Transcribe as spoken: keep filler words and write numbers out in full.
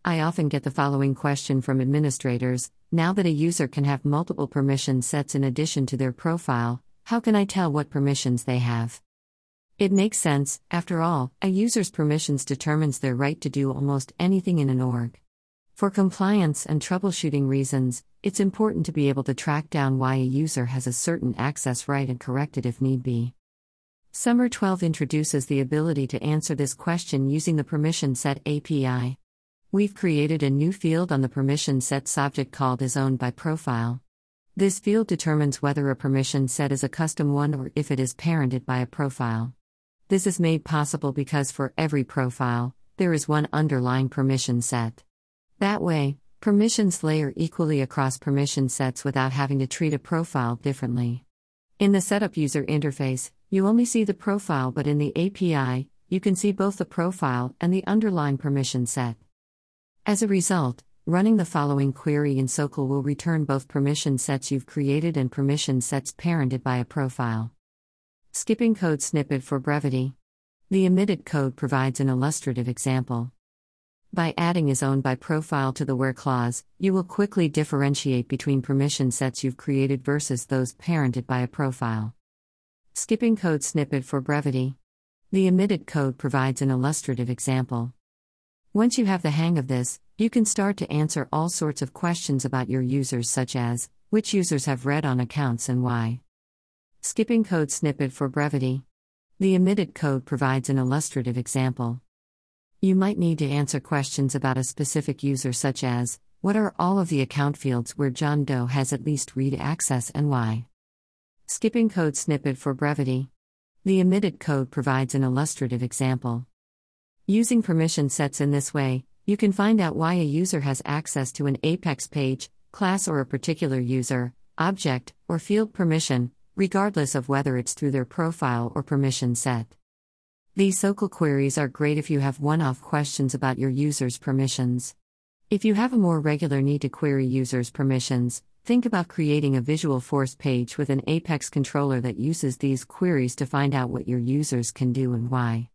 I often get the following question from administrators: now that a user can have multiple permission sets in addition to their profile, how can I tell what permissions they have? It makes sense. After all, a user's permissions determines their right to do almost anything in an org. For compliance and troubleshooting reasons, it's important to be able to track down why a user has a certain access right and correct it if need be. Summer twelve introduces the ability to answer this question using the Permission Set A P I. We've created a new field on the Permission Sets object called isOwnedByProfile. This field determines whether a permission set is a custom one or if it is parented by a profile. This is made possible because for every profile, there is one underlying permission set. That way, permissions layer equally across permission sets without having to treat a profile differently. In the Setup user interface, you only see the profile, but in the A P I, you can see both the profile and the underlying permission set. As a result, running the following query in SOQL will return both permission sets you've created and permission sets parented by a profile. Skipping code snippet for brevity. The omitted code provides an illustrative example. By adding isOwnedByProfile to the where clause, you will quickly differentiate between permission sets you've created versus those parented by a profile. Skipping code snippet for brevity. The omitted code provides an illustrative example. Once you have the hang of this, you can start to answer all sorts of questions about your users, such as, which users have read on accounts and why. Skipping code snippet for brevity. The omitted code provides an illustrative example. You might need to answer questions about a specific user, such as, what are all of the account fields where John Doe has at least read access and why? Skipping code snippet for brevity. The omitted code provides an illustrative example. Using permission sets in this way, you can find out why a user has access to an Apex page, class, or a particular user, object, or field permission, regardless of whether it's through their profile or permission set. These SOQL queries are great if you have one-off questions about your user's permissions. If you have a more regular need to query users' permissions, think about creating a Visualforce page with an Apex controller that uses these queries to find out what your users can do and why.